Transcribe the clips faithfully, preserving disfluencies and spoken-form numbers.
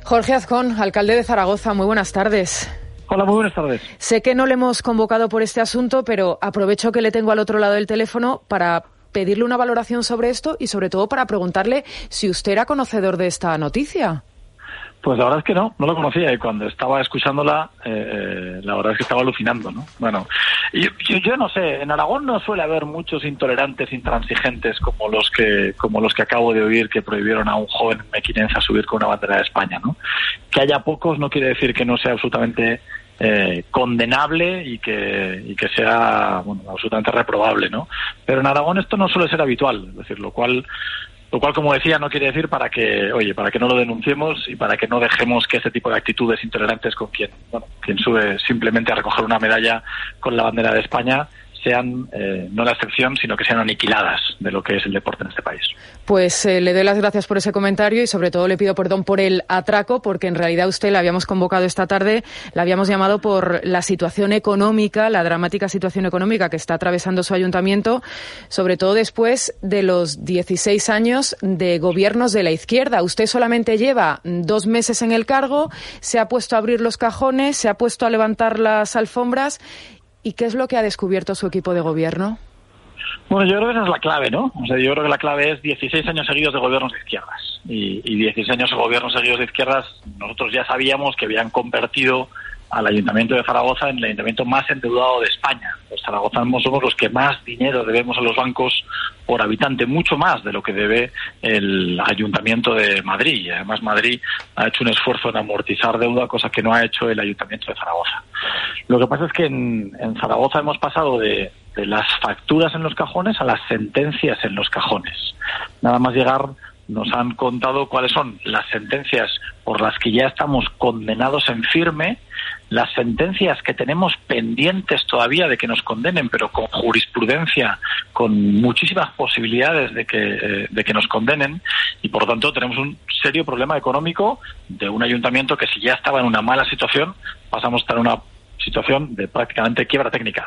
Jorge Azcón, alcalde de Zaragoza, muy buenas tardes. Hola, muy buenas tardes. Sé que no le hemos convocado por este asunto, pero aprovecho que le tengo al otro lado del teléfono para pedirle una valoración sobre esto y sobre todo para preguntarle si usted era conocedor de esta noticia. Pues la verdad es que no, no lo conocía y cuando estaba escuchándola, eh, la verdad es que estaba alucinando, ¿no? Bueno, yo, yo, yo no sé, en Aragón no suele haber muchos intolerantes, intransigentes como los que como los que acabo de oír que prohibieron a un joven mequinense a subir con una bandera de España, ¿no? Que haya pocos no quiere decir que no sea absolutamente eh, condenable y que y que sea, bueno, absolutamente reprobable, ¿no? Pero en Aragón esto no suele ser habitual, es decir, lo cual Lo cual, como decía, no quiere decir para que, oye, para que no lo denunciemos y para que no dejemos que este tipo de actitudes intolerantes con quien, bueno, quien sube simplemente a recoger una medalla con la bandera de España sean eh, no la excepción, sino que sean aniquiladas de lo que es el deporte en este país. Pues eh, le doy las gracias por ese comentario y sobre todo le pido perdón por el atraco, porque en realidad usted la habíamos convocado esta tarde, la habíamos llamado por la situación económica, la dramática situación económica que está atravesando su ayuntamiento, sobre todo después de los dieciséis años de gobiernos de la izquierda. Usted solamente lleva dos meses en el cargo, se ha puesto a abrir los cajones, se ha puesto a levantar las alfombras. ¿Y qué es lo que ha descubierto su equipo de gobierno? Bueno, yo creo que esa es la clave, ¿no? O sea, yo creo que la clave es dieciséis años seguidos de gobiernos de izquierdas. Y, y dieciséis años de gobiernos seguidos de izquierdas, nosotros ya sabíamos que habían convertido al Ayuntamiento de Zaragoza en el ayuntamiento más endeudado de España. Los zaragozanos somos los que más dinero debemos a los bancos por habitante, mucho más de lo que debe el Ayuntamiento de Madrid. Y además Madrid ha hecho un esfuerzo en amortizar deuda, cosa que no ha hecho el Ayuntamiento de Zaragoza. Lo que pasa es que en, en Zaragoza hemos pasado de, de las facturas en los cajones a las sentencias en los cajones. Nada más llegar nos han contado cuáles son las sentencias por las que ya estamos condenados en firme, las sentencias que tenemos pendientes todavía de que nos condenen, pero con jurisprudencia, con muchísimas posibilidades de que, eh, de que nos condenen, y por lo tanto tenemos un serio problema económico de un ayuntamiento que si ya estaba en una mala situación, pasamos a estar en una situación de prácticamente quiebra técnica.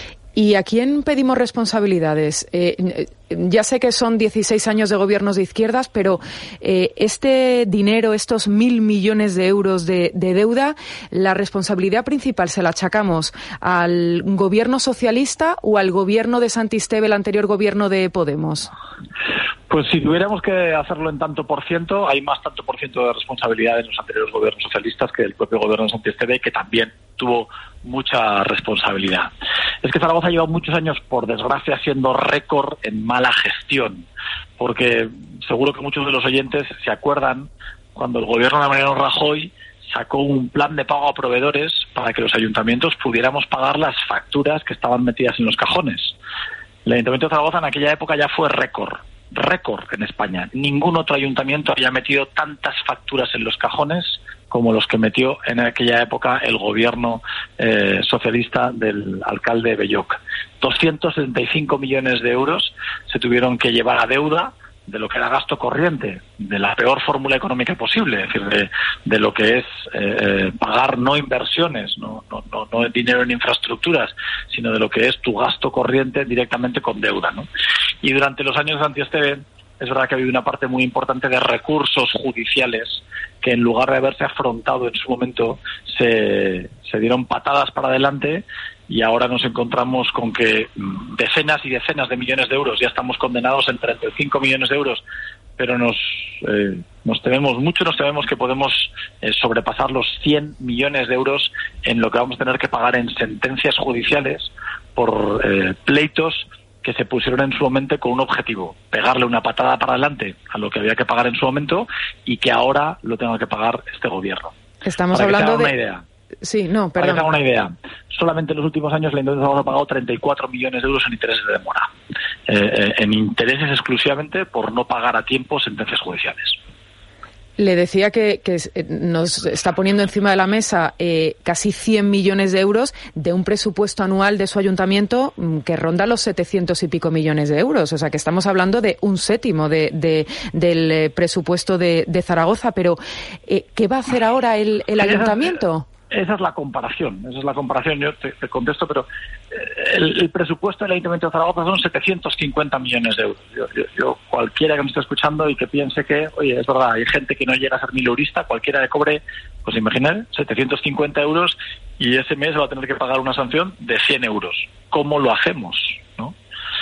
¿Y a quién pedimos responsabilidades? Eh, ya sé que son dieciséis años de gobiernos de izquierdas, pero eh, este dinero, estos mil millones de euros de, de deuda, ¿la responsabilidad principal se la achacamos al gobierno socialista o al gobierno de Santistebe, el anterior gobierno de Podemos? Pues si tuviéramos que hacerlo en tanto por ciento, hay más tanto por ciento de responsabilidad en los anteriores gobiernos socialistas que del propio gobierno de Santistebe, que también tuvo mucha responsabilidad. Es que Zaragoza lleva muchos años, por desgracia, siendo récord en mala gestión, porque seguro que muchos de los oyentes se acuerdan cuando el gobierno de Mariano Rajoy sacó un plan de pago a proveedores para que los ayuntamientos pudiéramos pagar las facturas que estaban metidas en los cajones. El Ayuntamiento de Zaragoza en aquella época ya fue récord, récord en España. Ningún otro ayuntamiento había metido tantas facturas en los cajones como los que metió en aquella época el gobierno eh, socialista del alcalde Belloc. doscientos setenta y cinco millones de euros se tuvieron que llevar a deuda de lo que era gasto corriente, de la peor fórmula económica posible, es decir, de, de lo que es eh, pagar no inversiones, no, no, no, no dinero en infraestructuras, sino de lo que es tu gasto corriente directamente con deuda, ¿no? Y durante los años de Santistebe es verdad que ha habido una parte muy importante de recursos judiciales que en lugar de haberse afrontado en su momento se, se dieron patadas para adelante y ahora nos encontramos con que decenas y decenas de millones de euros, ya estamos condenados en treinta y cinco millones de euros, pero nos eh, nos tememos mucho, nos tememos que podemos eh, sobrepasar los cien millones de euros en lo que vamos a tener que pagar en sentencias judiciales por eh, pleitos que se pusieron en su momento con un objetivo, pegarle una patada para adelante a lo que había que pagar en su momento y que ahora lo tenga que pagar este gobierno. Estamos para hablando que se haga de... una idea. Sí, no, perdón. Para que se haga una idea, solamente en los últimos años la Industria ha pagado treinta y cuatro millones de euros en intereses de demora, eh, eh, en intereses exclusivamente por no pagar a tiempo sentencias judiciales. Le decía que, que nos está poniendo encima de la mesa eh, casi cien millones de euros de un presupuesto anual de su ayuntamiento que ronda los setecientos y pico millones de euros. O sea, que estamos hablando de un séptimo de, de, del presupuesto de, de Zaragoza. Pero, eh, ¿qué va a hacer ahora el, el ayuntamiento? esa es la comparación, esa es la comparación, yo te, te contesto, pero el, el presupuesto del Ayuntamiento de Zaragoza son setecientos cincuenta millones de euros. Yo, yo, yo, cualquiera que me esté escuchando y que piense que, oye, es verdad, hay gente que no llega a ser mileurista, cualquiera que cobre, pues imaginar, setecientos cincuenta euros y ese mes va a tener que pagar una sanción de cien euros. ¿Cómo lo hacemos, no?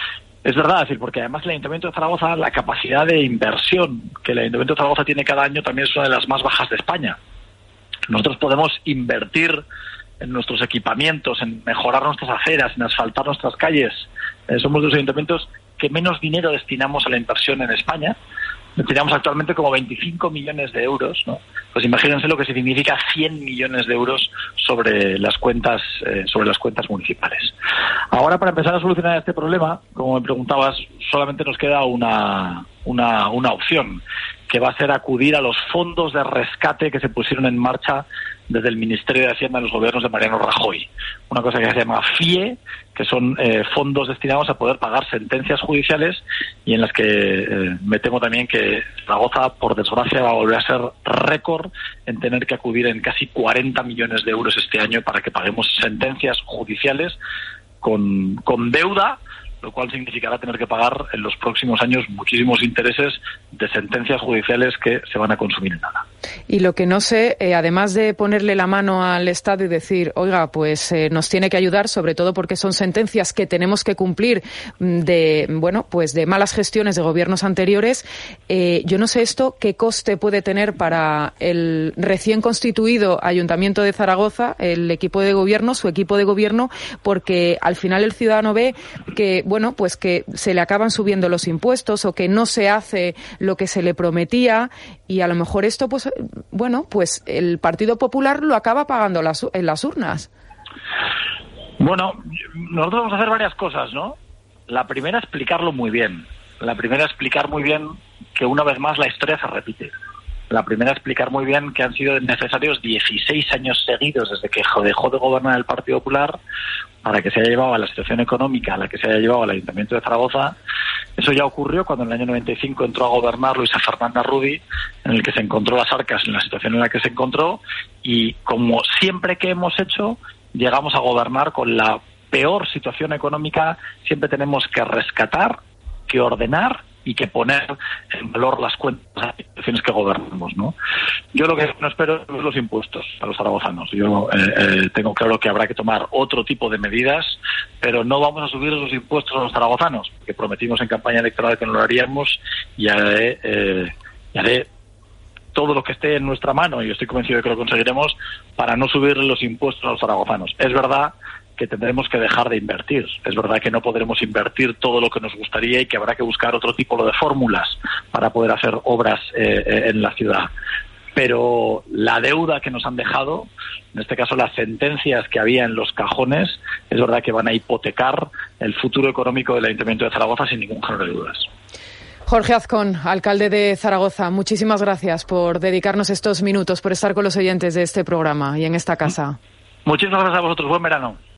Es verdad, es decir, porque además el Ayuntamiento de Zaragoza, la capacidad de inversión que el Ayuntamiento de Zaragoza tiene cada año también es una de las más bajas de España. Nosotros podemos invertir en nuestros equipamientos, en mejorar nuestras aceras, en asfaltar nuestras calles. Eh, somos de los ayuntamientos que menos dinero destinamos a la inversión en España. Destinamos actualmente como veinticinco millones de euros, ¿no? Pues imagínense lo que significa cien millones de euros sobre las cuentas, eh, sobre las cuentas municipales. Ahora, para empezar a solucionar este problema, como me preguntabas, solamente nos queda una, una, una opción, que va a ser acudir a los fondos de rescate que se pusieron en marcha desde el Ministerio de Hacienda en los gobiernos de Mariano Rajoy. Una cosa que se llama F I E, que son eh, fondos destinados a poder pagar sentencias judiciales y en las que eh, me temo también que Zaragoza, por desgracia, va a volver a ser récord en tener que acudir en casi cuarenta millones de euros este año para que paguemos sentencias judiciales con, con deuda, lo cual significará tener que pagar en los próximos años muchísimos intereses de sentencias judiciales que se van a consumir en nada. Y lo que no sé, eh, además de ponerle la mano al Estado y decir, oiga, pues eh, nos tiene que ayudar, sobre todo porque son sentencias que tenemos que cumplir de, bueno, pues de malas gestiones de gobiernos anteriores, eh, yo no sé esto qué coste puede tener para el recién constituido Ayuntamiento de Zaragoza, el equipo de gobierno, su equipo de gobierno, porque al final el ciudadano ve que, bueno, pues que se le acaban subiendo los impuestos o que no se hace lo que se le prometía y a lo mejor esto, pues, bueno, pues el Partido Popular lo acaba pagando las, en las urnas. Bueno, nosotros vamos a hacer varias cosas, ¿no? La primera, explicarlo muy bien. La primera, explicar muy bien que una vez más la historia se repite. La primera, explicar muy bien que han sido necesarios dieciséis años seguidos desde que dejó de gobernar el Partido Popular para que se haya llevado a la situación económica a la que se haya llevado al Ayuntamiento de Zaragoza. Eso ya ocurrió cuando en el año noventa y cinco entró a gobernar Luisa Fernanda Rudi, en el que se encontró las arcas en la situación en la que se encontró, y como siempre que hemos hecho, llegamos a gobernar con la peor situación económica. Siempre tenemos que rescatar, que ordenar y que poner en valor las cuentas de las instituciones que gobernamos, ¿no? Yo lo que no espero son los impuestos a los zaragozanos. Yo eh, eh, tengo claro que habrá que tomar otro tipo de medidas, pero no vamos a subir los impuestos a los zaragozanos, porque prometimos en campaña electoral que no lo haríamos, y haré, eh, y haré todo lo que esté en nuestra mano, y estoy convencido de que lo conseguiremos, para no subir los impuestos a los zaragozanos. Es verdad que tendremos que dejar de invertir. Es verdad que no podremos invertir todo lo que nos gustaría y que habrá que buscar otro tipo de fórmulas para poder hacer obras eh, en la ciudad. Pero la deuda que nos han dejado, en este caso las sentencias que había en los cajones, es verdad que van a hipotecar el futuro económico del Ayuntamiento de Zaragoza sin ningún género de dudas. Jorge Azcón, alcalde de Zaragoza, muchísimas gracias por dedicarnos estos minutos, por estar con los oyentes de este programa y en esta casa. Muchísimas gracias a vosotros. Buen verano.